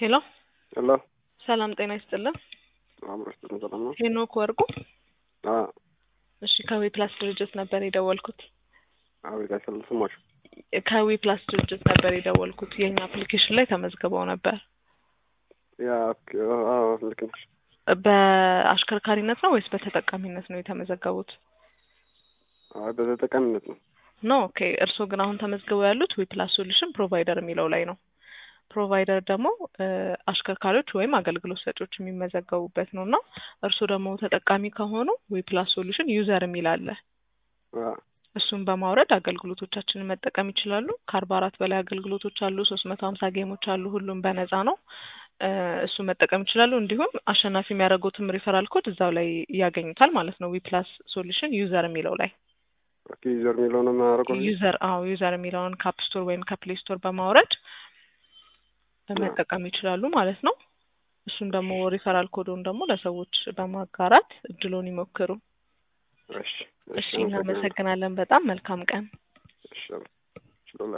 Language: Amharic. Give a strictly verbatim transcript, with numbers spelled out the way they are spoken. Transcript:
ሄሎ ሄሎ ሰላም ጤና ይስጥልን። አምሮስ ተሰላም ነው? ሄኖክ ወርቁ። አ እሺ ከዊ ፕላስ ድርጅት ነበር የደወልኩት። አዎ ይላል ስሞች ከዊ ፕላስ ድርጅት ነበር የደወልኩት። የኛ አፕሊኬሽን ላይ ተመዝግበው ነበር። ያ አዎ ልክ ነሽ። በአሽከርካሪነት ነው ወይስ በተጠቃሚነት ነው የተመዘገቡት? አዎ በተጠቃሚነት ነው። ኖ ኦኬ። እርስዎ ግን አሁን ተመዝግበው ያሉት ዊ ፕላስ ሶሉሽን ፕሮቫይደር የሚለው ላይ ነው። ፕሮቫይደር ደግሞ አሽከርካሪዎች ወይም አገልግሎት ሰጪዎች የሚመዘገቡበት ነውና እርስዎ ደግሞ ተጠቃሚ ከሆኑ ዊ ፕላስ ሶሉሽን ዩዘር የሚል አለ። አ እሱን በማውረድ አገልግሎቶቻችንን መጠቀም ይችላሉ። ከአርባ አራት በላይ አገልግሎቶች አሉ። ሶስት መቶ ሀምሳ ጌሞች አሉ። ሁሉም በነፃ ነው። እሱ መጠቀም ይችላሉ። እንዲሁም አሸናፊ የሚያደርጉትም ሪፈራል ኮድ እዛው ላይ ያገኙታል ማለት ነው። ዊ ፕላስ ሶሉሽን ዩዘር የሚለው ላይ ኦኬ ዩዘር የሚለው ነው የማያደርገው ዩዘር አዎ ዩዘር የሚለውን ካፕ ስቶር ወይም ከፕሌይ ስቶር በማውረድ መጠቀም ይችላሉ ማለት ነው። እሱም ደግሞ ሪፈራል ኮዱን ደግሞ ለሰዎች በማጋራት እድሉን ይሞክሩ። እሺ እሺ እናመሰግናለን። በጣም መልካም ቀን። እሺ